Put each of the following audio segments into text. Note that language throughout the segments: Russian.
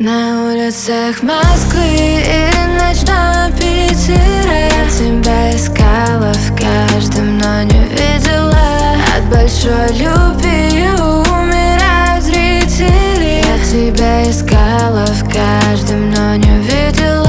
На улицах Москвы и ночном Питере я тебя искала в каждом, но не видела. От большой любви умирают зрители. Я тебя искала в каждом, но не видела.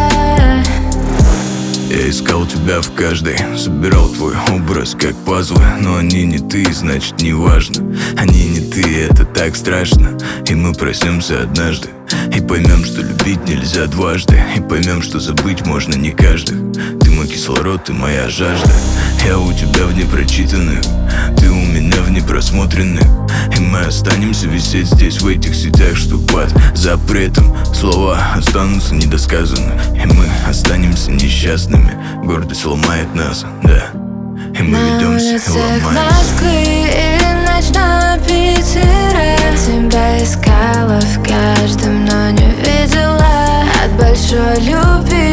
Я искал тебя в каждой, собирал твой образ как пазлы. Но они не ты, значит не важно. Они не ты, это так страшно. И мы проснемся однажды и поймем, что любить нельзя дважды. И поймем, что забыть можно не каждых. Ты мой кислород, ты моя жажда. Я у тебя в непрочитанных, ты у меня в непросмотренных. И мы останемся висеть здесь, в этих сетях, что под запретом. Слова останутся недосказанны, и мы останемся несчастными. Гордость ломает нас, да. И мы ведемся и ломаемся. Москвы и ночном Питере я тебя искала в каждом, но не видела. От большой любви